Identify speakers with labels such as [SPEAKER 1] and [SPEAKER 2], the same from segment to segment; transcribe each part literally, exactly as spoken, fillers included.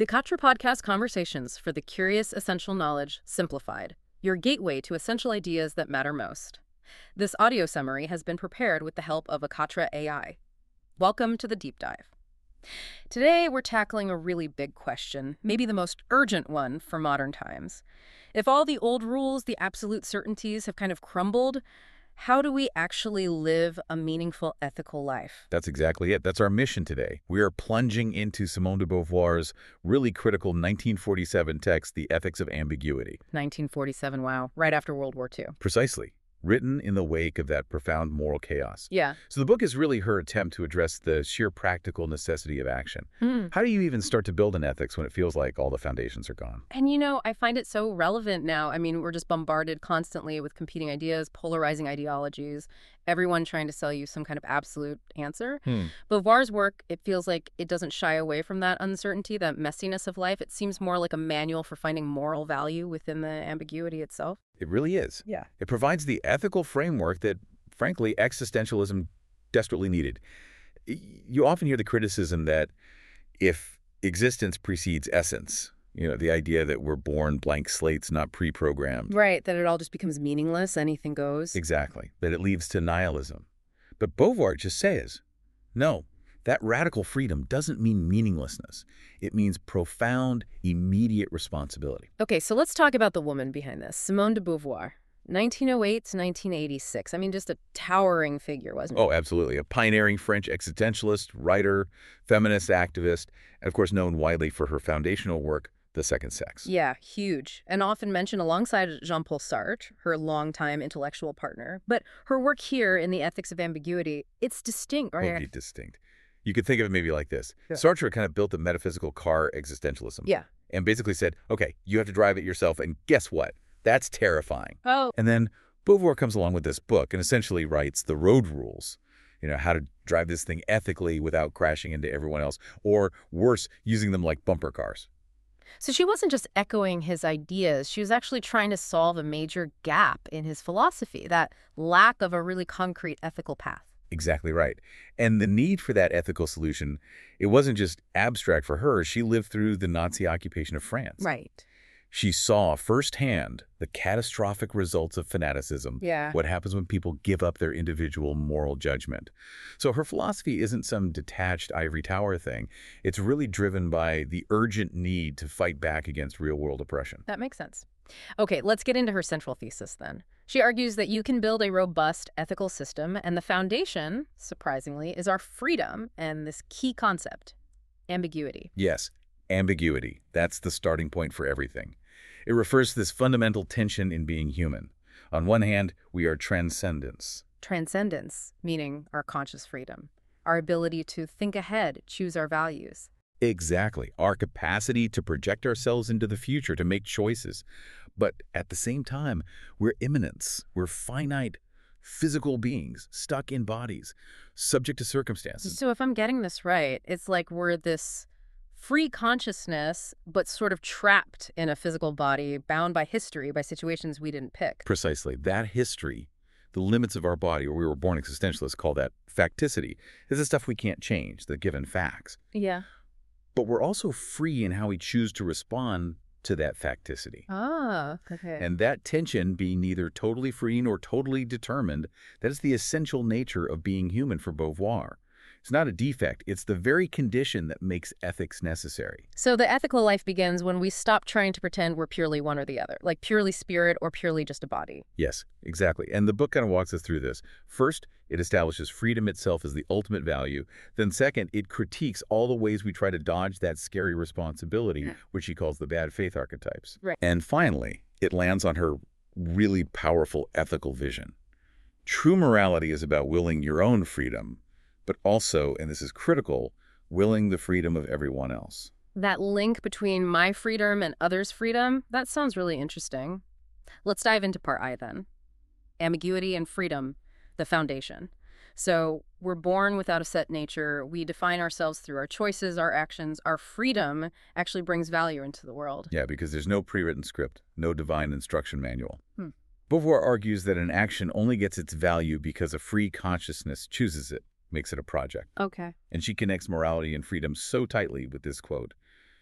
[SPEAKER 1] The Katra Podcast Conversations for the Curious Essential Knowledge Simplified, your gateway to essential ideas that matter most. This audio summary has been prepared with the help of Katra A I. Welcome to the deep dive. Today, we're tackling a really big question, maybe the most urgent one for modern times. If all the old rules, the absolute certainties have kind of crumbled, how do we actually live a meaningful ethical life?
[SPEAKER 2] That's exactly it. That's our mission today. We are plunging into Simone de Beauvoir's really critical nineteen forty-seven text, The Ethics of Ambiguity.
[SPEAKER 1] nineteen forty-seven, wow. Right after World War Two.
[SPEAKER 2] Precisely. Written in the wake of that profound moral chaos.
[SPEAKER 1] Yeah.
[SPEAKER 2] So the book is really her attempt to address the sheer practical necessity of action.
[SPEAKER 1] Hmm.
[SPEAKER 2] How do you even start to build an ethics when it feels like all the foundations are gone?
[SPEAKER 1] And you know, I find it so relevant now. I mean, we're just bombarded constantly with competing ideas, polarizing ideologies, everyone trying to sell you some kind of absolute answer.
[SPEAKER 2] Hmm.
[SPEAKER 1] Beauvoir's work, it feels like it doesn't shy away from that uncertainty, that messiness of life. It seems more like a manual for finding moral value within the ambiguity itself.
[SPEAKER 2] It really is.
[SPEAKER 1] Yeah.
[SPEAKER 2] It provides the ethical framework that, frankly, existentialism desperately needed. You often hear the criticism that if existence precedes essence, you know, the idea that we're born blank slates, not pre-programmed.
[SPEAKER 1] Right, that it all just becomes meaningless, anything goes.
[SPEAKER 2] Exactly, that it leads to nihilism. But Beauvoir just says, no, that radical freedom doesn't mean meaninglessness. It means profound, immediate responsibility.
[SPEAKER 1] Okay, so let's talk about the woman behind this, Simone de Beauvoir. nineteen oh eight to nineteen eighty-six. I mean, just a towering figure, wasn't it?
[SPEAKER 2] Oh, absolutely. A pioneering French existentialist, writer, feminist activist, and of course known widely for her foundational work, The Second Sex.
[SPEAKER 1] Yeah, huge, and often mentioned alongside Jean-Paul Sartre, her longtime intellectual partner. But her work here in The Ethics of Ambiguity, it's distinct, right?
[SPEAKER 2] Totally distinct. You could think of it maybe like this.
[SPEAKER 1] Yeah.
[SPEAKER 2] Sartre kind of built a metaphysical car existentialism.
[SPEAKER 1] Yeah.
[SPEAKER 2] And basically said, okay, you have to drive it yourself, and guess what? That's terrifying.
[SPEAKER 1] Oh.
[SPEAKER 2] And then Beauvoir comes along with this book and essentially writes the road rules, you know, how to drive this thing ethically without crashing into everyone else, or worse, using them like bumper cars.
[SPEAKER 1] So she wasn't just echoing his ideas. She was actually trying to solve a major gap in his philosophy, that lack of a really concrete ethical path.
[SPEAKER 2] Exactly right. And the need for that ethical solution, it wasn't just abstract for her. She lived through the Nazi occupation of France.
[SPEAKER 1] Right.
[SPEAKER 2] She saw firsthand the catastrophic results of fanaticism,
[SPEAKER 1] Yeah.
[SPEAKER 2] what happens when people give up their individual moral judgment. So her philosophy isn't some detached ivory tower thing. It's really driven by the urgent need to fight back against real-world oppression.
[SPEAKER 1] That makes sense. Okay, let's get into her central thesis then. She argues that you can build a robust ethical system, and the foundation, surprisingly, is our freedom and this key concept, ambiguity.
[SPEAKER 2] Yes, ambiguity. That's the starting point for everything. It refers to this fundamental tension in being human. On one hand, we are transcendence.
[SPEAKER 1] Transcendence, meaning our conscious freedom, our ability to think ahead, choose our values.
[SPEAKER 2] Exactly. Our capacity to project ourselves into the future, to make choices. But at the same time, we're immanence. We're finite physical beings, stuck in bodies, subject to circumstances.
[SPEAKER 1] So if I'm getting this right, it's like we're this free consciousness, but sort of trapped in a physical body, bound by history, by situations we didn't pick.
[SPEAKER 2] Precisely. That history, the limits of our body, or we were born existentialists call that facticity, is the stuff we can't change, the given facts.
[SPEAKER 1] Yeah.
[SPEAKER 2] But we're also free in how we choose to respond to that facticity.
[SPEAKER 1] Ah, okay.
[SPEAKER 2] And that tension, being neither totally free nor totally determined, that is the essential nature of being human for Beauvoir. It's not a defect. It's the very condition that makes ethics necessary.
[SPEAKER 1] So the ethical life begins when we stop trying to pretend we're purely one or the other, like purely spirit or purely just a body.
[SPEAKER 2] Yes, exactly. And the book kind of walks us through this. First, it establishes freedom itself as the ultimate value. Then second, it critiques all the ways we try to dodge that scary responsibility, which she calls the bad faith archetypes.
[SPEAKER 1] Right.
[SPEAKER 2] And finally, it lands on her really powerful ethical vision. True morality is about willing your own freedom, but also, and this is critical, willing the freedom of everyone else.
[SPEAKER 1] That link between my freedom and others' freedom, that sounds really interesting. Let's dive into part I then. Ambiguity and freedom, the foundation. So we're born without a set nature. We define ourselves through our choices, our actions. Our freedom actually brings value into the world.
[SPEAKER 2] Yeah, because there's no pre-written script, no divine instruction manual.
[SPEAKER 1] Hmm.
[SPEAKER 2] Beauvoir argues that an action only gets its value because a free consciousness chooses it, makes it a project.
[SPEAKER 1] Okay.
[SPEAKER 2] And she connects morality and freedom so tightly with this quote.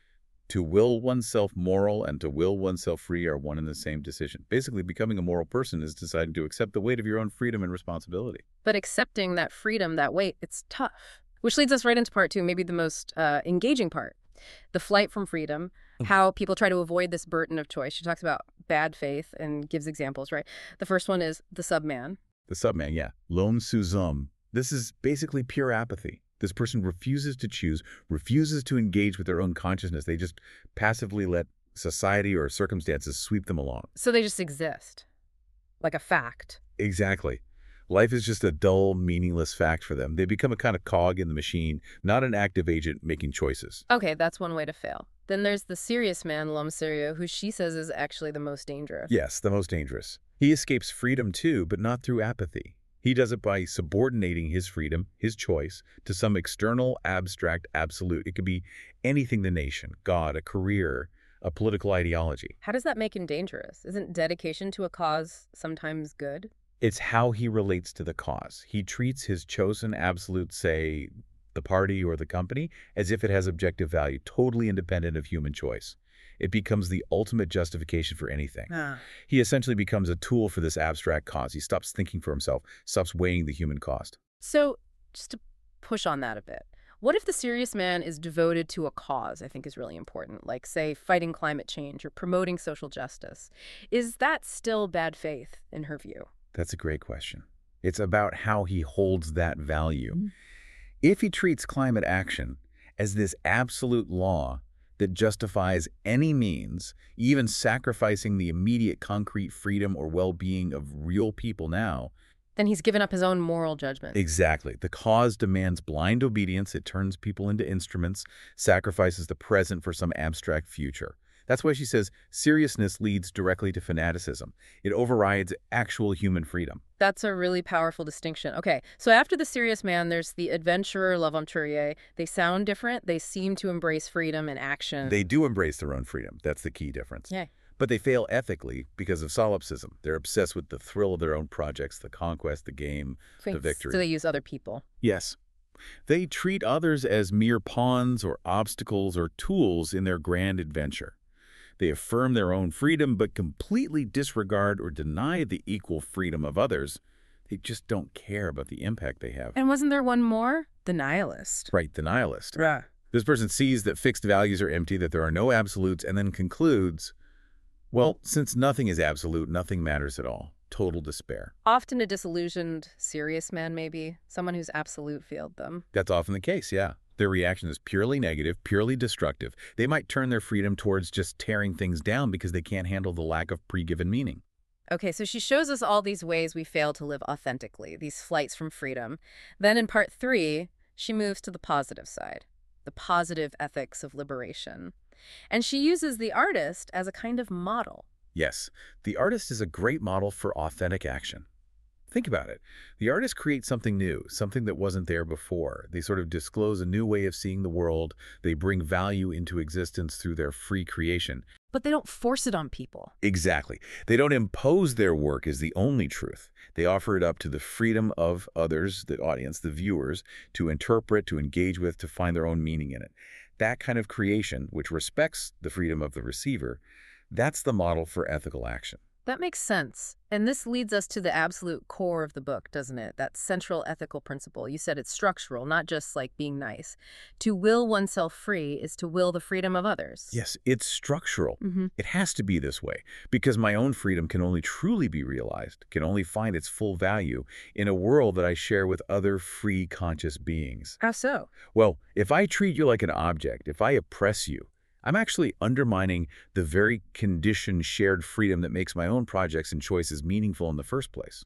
[SPEAKER 2] To will oneself moral and to will oneself free are one and the same decision. Basically, becoming a moral person is deciding to accept the weight of your own freedom and responsibility.
[SPEAKER 1] But accepting that freedom, that weight, it's tough. Which leads us right into part two, maybe the most uh, engaging part. The flight from freedom, how people try to avoid this burden of choice. She talks about bad faith and gives examples, right? The first one is the subman.
[SPEAKER 2] The subman, yeah. L'homme sous homme. This is basically pure apathy. This person refuses to choose, refuses to engage with their own consciousness. They just passively let society or circumstances sweep them along.
[SPEAKER 1] So they just exist, like a fact.
[SPEAKER 2] Exactly. Life is just a dull, meaningless fact for them. They become a kind of cog in the machine, not an active agent making choices.
[SPEAKER 1] Okay, that's one way to fail. Then there's the serious man, l'homme sérieux, who she says is actually the most dangerous.
[SPEAKER 2] Yes, the most dangerous. He escapes freedom too, but not through apathy. He does it by subordinating his freedom, his choice, to some external, abstract absolute. It could be anything: the nation, God, a career, a political ideology.
[SPEAKER 1] How does that make him dangerous? Isn't dedication to a cause sometimes good?
[SPEAKER 2] It's how he relates to the cause. He treats his chosen absolute, say, the party or the company, as if it has objective value, totally independent of human choice. It becomes the ultimate justification for anything.
[SPEAKER 1] Ah.
[SPEAKER 2] He essentially becomes a tool for this abstract cause. He stops thinking for himself, stops weighing the human cost.
[SPEAKER 1] So, just to push on that a bit, what if the serious man is devoted to a cause, I think is really important, like, say, fighting climate change or promoting social justice? Is that still bad faith, in her view?
[SPEAKER 2] That's a great question. It's about how he holds that value.
[SPEAKER 1] Mm-hmm.
[SPEAKER 2] If he treats climate action as this absolute law that justifies any means, even sacrificing the immediate concrete freedom or well-being of real people now,
[SPEAKER 1] then he's given up his own moral judgment.
[SPEAKER 2] Exactly. The cause demands blind obedience. It turns people into instruments, sacrifices the present for some abstract future. That's why she says seriousness leads directly to fanaticism. It overrides actual human freedom.
[SPEAKER 1] That's a really powerful distinction. Okay, so after the serious man, there's the adventurer, l'aventurier. They sound different. They seem to embrace freedom and action.
[SPEAKER 2] They do embrace their own freedom. That's the key difference.
[SPEAKER 1] Yeah.
[SPEAKER 2] But they fail ethically because of solipsism. They're obsessed with the thrill of their own projects, the conquest, the game, the victory.
[SPEAKER 1] So they use other people.
[SPEAKER 2] Yes. They treat others as mere pawns or obstacles or tools in their grand adventure. They affirm their own freedom but completely disregard or deny the equal freedom of others. They just don't care about the impact they have.
[SPEAKER 1] And wasn't there one more? The nihilist.
[SPEAKER 2] Right, the nihilist.
[SPEAKER 1] Right.
[SPEAKER 2] This person sees that fixed values are empty, that there are no absolutes, and then concludes, well, since nothing is absolute, nothing matters at all. Total despair.
[SPEAKER 1] Often a disillusioned, serious man, maybe. Someone whose absolute failed them.
[SPEAKER 2] That's often the case, yeah. Their reaction is purely negative, purely destructive. They might turn their freedom towards just tearing things down because they can't handle the lack of pre-given meaning.
[SPEAKER 1] Okay, so she shows us all these ways we fail to live authentically, these flights from freedom. Then in part three, she moves to the positive side, the positive ethics of liberation. And she uses the artist as a kind of model.
[SPEAKER 2] Yes, the artist is a great model for authentic action. Think about it. The artists create something new, something that wasn't there before. They sort of disclose a new way of seeing the world. They bring value into existence through their free creation.
[SPEAKER 1] But they don't force it on people.
[SPEAKER 2] Exactly. They don't impose their work as the only truth. They offer it up to the freedom of others, the audience, the viewers, to interpret, to engage with, to find their own meaning in it. That kind of creation, which respects the freedom of the receiver, that's the model for ethical action.
[SPEAKER 1] That makes sense. And this leads us to the absolute core of the book, doesn't it? That central ethical principle. You said it's structural, not just like being nice. To will oneself free is to will the freedom of others.
[SPEAKER 2] Yes, it's structural.
[SPEAKER 1] Mm-hmm.
[SPEAKER 2] It has to be this way because my own freedom can only truly be realized, can only find its full value in a world that I share with other free, conscious beings.
[SPEAKER 1] How so?
[SPEAKER 2] Well, if I treat you like an object, if I oppress you, I'm actually undermining the very conditioned shared freedom that makes my own projects and choices meaningful in the first place.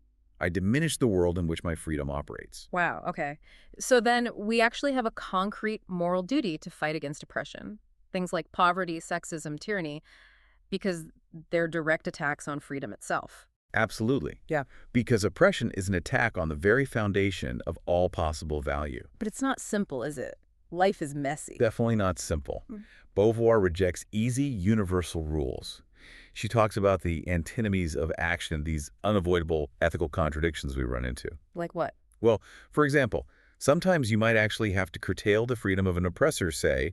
[SPEAKER 2] I diminish the world in which my freedom operates.
[SPEAKER 1] Wow, okay. So then we actually have a concrete moral duty to fight against oppression. Things like poverty, sexism, tyranny, because they're direct attacks on freedom itself.
[SPEAKER 2] Absolutely.
[SPEAKER 1] Yeah.
[SPEAKER 2] Because oppression is an attack on the very foundation of all possible value.
[SPEAKER 1] But it's not simple, is it? Life is messy.
[SPEAKER 2] Definitely not simple.
[SPEAKER 1] Mm.
[SPEAKER 2] Beauvoir rejects easy, universal rules. She talks about the antinomies of action, these unavoidable ethical contradictions we run into.
[SPEAKER 1] Like what?
[SPEAKER 2] Well, for example, sometimes you might actually have to curtail the freedom of an oppressor, say,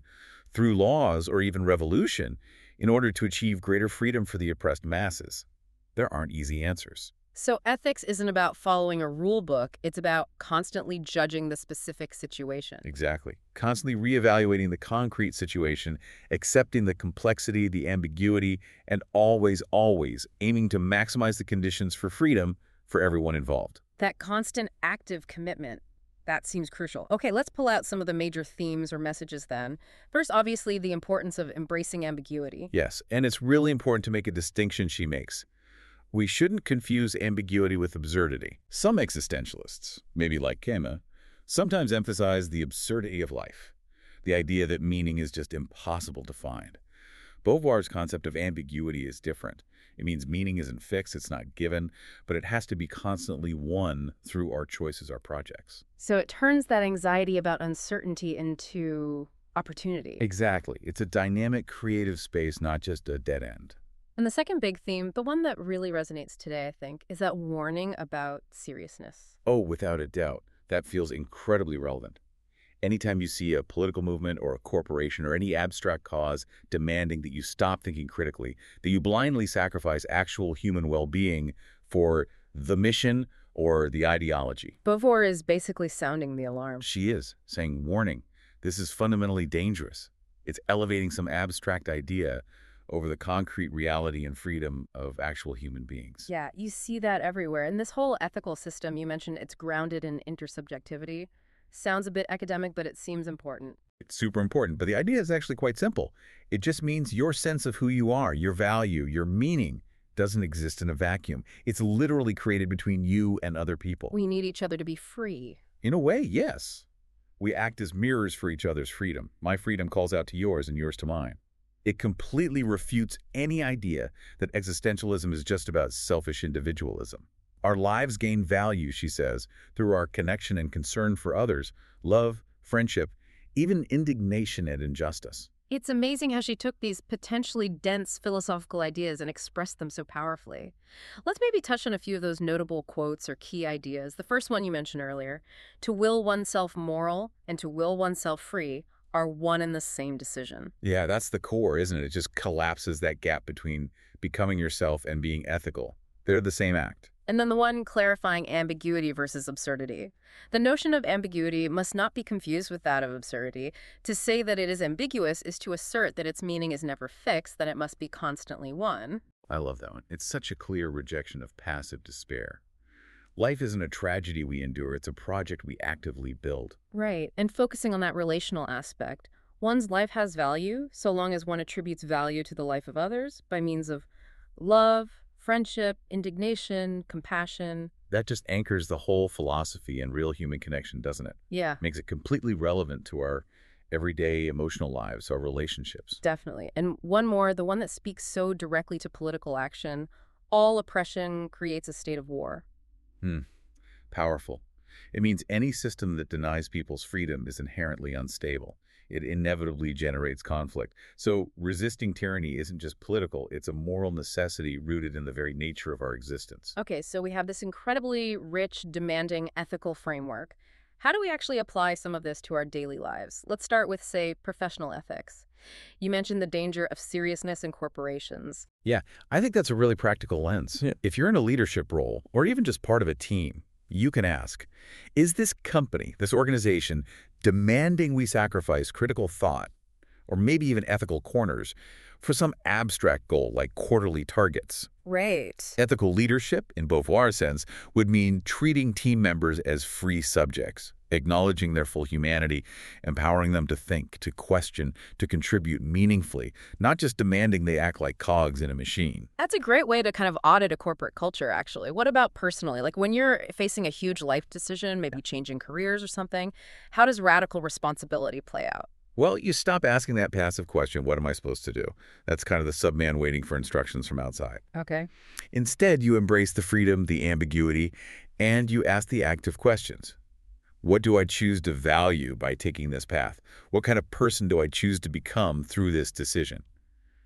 [SPEAKER 2] through laws or even revolution in order to achieve greater freedom for the oppressed masses? There aren't easy answers.
[SPEAKER 1] So ethics isn't about following a rule book, it's about constantly judging the specific situation.
[SPEAKER 2] Exactly. Constantly reevaluating the concrete situation, accepting the complexity, the ambiguity, and always, always aiming to maximize the conditions for freedom for everyone involved.
[SPEAKER 1] That constant active commitment, that seems crucial. Okay, let's pull out some of the major themes or messages then. First, obviously, the importance of embracing ambiguity.
[SPEAKER 2] Yes, and it's really important to make a distinction she makes. We shouldn't confuse ambiguity with absurdity. Some existentialists, maybe like Kema, sometimes emphasize the absurdity of life, the idea that meaning is just impossible to find. Beauvoir's concept of ambiguity is different. It means meaning isn't fixed, it's not given, but it has to be constantly won through our choices, our projects.
[SPEAKER 1] So it turns that anxiety about uncertainty into opportunity.
[SPEAKER 2] Exactly. It's a dynamic, creative space, not just a dead end.
[SPEAKER 1] And the second big theme, the one that really resonates today, I think, is that warning about seriousness.
[SPEAKER 2] Oh, without a doubt. That feels incredibly relevant. Anytime you see a political movement or a corporation or any abstract cause demanding that you stop thinking critically, that you blindly sacrifice actual human well-being for the mission or the ideology.
[SPEAKER 1] Beauvoir is basically sounding the alarm.
[SPEAKER 2] She is, saying, warning, this is fundamentally dangerous. It's elevating some abstract idea over the concrete reality and freedom of actual human beings.
[SPEAKER 1] Yeah, you see that everywhere. And this whole ethical system, you mentioned it's grounded in intersubjectivity. Sounds a bit academic, but it seems important.
[SPEAKER 2] It's super important, but the idea is actually quite simple. It just means your sense of who you are, your value, your meaning doesn't exist in a vacuum. It's literally created between you and other people.
[SPEAKER 1] We need each other to be free.
[SPEAKER 2] In a way, yes. We act as mirrors for each other's freedom. My freedom calls out to yours and yours to mine. It completely refutes any idea that existentialism is just about selfish individualism. Our lives gain value, she says, through our connection and concern for others, love, friendship, even indignation at injustice.
[SPEAKER 1] It's amazing how she took these potentially dense philosophical ideas and expressed them so powerfully. Let's maybe touch on a few of those notable quotes or key ideas. The first one you mentioned earlier, to will oneself moral and to will oneself free are one and the same decision.
[SPEAKER 2] Yeah, that's the core, isn't it? It just collapses that gap between becoming yourself and being ethical. They're the same act.
[SPEAKER 1] And then the one clarifying ambiguity versus absurdity. The notion of ambiguity must not be confused with that of absurdity. To say that it is ambiguous is to assert that its meaning is never fixed, that it must be constantly won.
[SPEAKER 2] I love that one. It's such a clear rejection of passive despair. Life isn't a tragedy we endure, it's a project we actively build.
[SPEAKER 1] Right, and focusing on that relational aspect. One's life has value so long as one attributes value to the life of others by means of love, friendship, indignation, compassion.
[SPEAKER 2] That just anchors the whole philosophy and real human connection, doesn't it?
[SPEAKER 1] Yeah,
[SPEAKER 2] Makes it completely relevant to our everyday emotional lives, our relationships.
[SPEAKER 1] definitely. And one more, the one that speaks so directly to political action. All oppression creates a state of war.
[SPEAKER 2] Hmm. Powerful. It means any system that denies people's freedom is inherently unstable. It inevitably generates conflict. So resisting tyranny isn't just political, it's a moral necessity rooted in the very nature of our existence.
[SPEAKER 1] Okay, so we have this incredibly rich, demanding ethical framework. How do we actually apply some of this to our daily lives? Let's start with, say, professional ethics. You mentioned the danger of seriousness in corporations.
[SPEAKER 2] Yeah, I think that's a really practical lens.
[SPEAKER 1] Yeah.
[SPEAKER 2] If you're in a leadership role or even just part of a team, you can ask, is this company, this organization, demanding we sacrifice critical thought or maybe even ethical corners for some abstract goal like quarterly targets?
[SPEAKER 1] Right.
[SPEAKER 2] Ethical leadership, in Beauvoir's sense, would mean treating team members as free subjects, acknowledging their full humanity, empowering them to think, to question, to contribute meaningfully, not just demanding they act like cogs in a machine.
[SPEAKER 1] That's a great way to kind of audit a corporate culture, actually. What about personally? Like when you're facing a huge life decision, maybe changing careers or something, how does radical responsibility play out?
[SPEAKER 2] Well, you stop asking that passive question, what am I supposed to do? That's kind of the subman waiting for instructions from outside.
[SPEAKER 1] Okay.
[SPEAKER 2] Instead, you embrace the freedom, the ambiguity, and you ask the active questions. What do I choose to value by taking this path? What kind of person do I choose to become through this decision?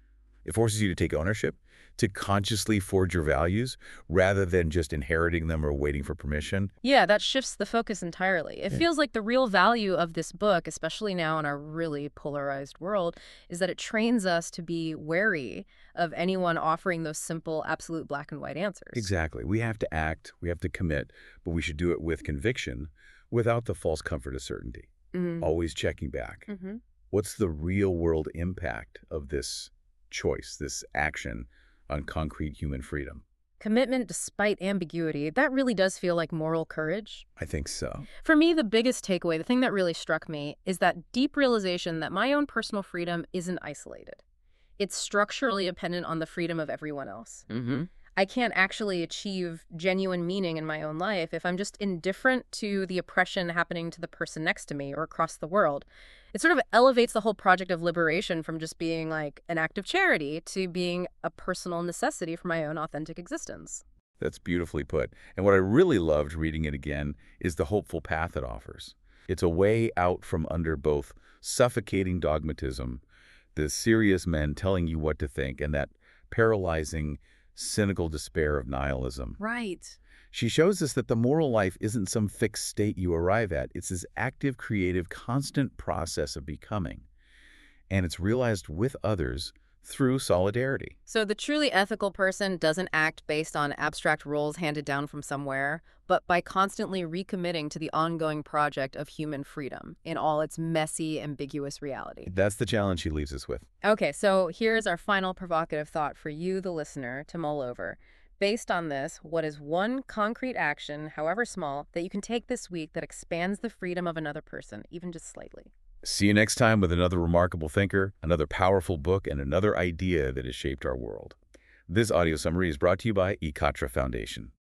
[SPEAKER 2] It forces you to take ownership, to consciously forge your values, rather than just inheriting them or waiting for permission.
[SPEAKER 1] Yeah, that shifts the focus entirely. It
[SPEAKER 2] Yeah.
[SPEAKER 1] feels like the real value of this book, especially now in our really polarized world, is that it trains us to be wary of anyone offering those simple, absolute black and white answers.
[SPEAKER 2] Exactly. We have to act, we have to commit, but we should do it with conviction, without the false comfort of certainty.
[SPEAKER 1] Mm.
[SPEAKER 2] Always checking back.
[SPEAKER 1] Mm-hmm.
[SPEAKER 2] What's the real-world impact of this choice, this action, on concrete human freedom?
[SPEAKER 1] Commitment despite ambiguity, that really does feel like moral courage.
[SPEAKER 2] I think so.
[SPEAKER 1] For me, the biggest takeaway, the thing that really struck me, is that deep realization that my own personal freedom isn't isolated. It's structurally dependent on the freedom of everyone else.
[SPEAKER 2] Mm-hmm.
[SPEAKER 1] I can't actually achieve genuine meaning in my own life if I'm just indifferent to the oppression happening to the person next to me or across the world. It sort of elevates the whole project of liberation from just being like an act of charity to being a personal necessity for my own authentic existence.
[SPEAKER 2] That's beautifully put. And what I really loved reading it again is the hopeful path it offers. It's a way out from under both suffocating dogmatism, the serious men telling you what to think, and that paralyzing, cynical despair of nihilism.
[SPEAKER 1] Right.
[SPEAKER 2] She shows us that the moral life isn't some fixed state you arrive at. It's this active, creative, constant process of becoming. And it's realized with others through solidarity.
[SPEAKER 1] So the truly ethical person doesn't act based on abstract rules handed down from somewhere, but by constantly recommitting to the ongoing project of human freedom in all its messy, ambiguous reality.
[SPEAKER 2] That's the challenge she leaves us with.
[SPEAKER 1] Okay, so here's our final provocative thought for you, the listener, to mull over. Based on this, what is one concrete action, however small, that you can take this week that expands the freedom of another person, even just slightly?
[SPEAKER 2] See you next time with another remarkable thinker, another powerful book, and another idea that has shaped our world. This audio summary is brought to you by eCatra Foundation.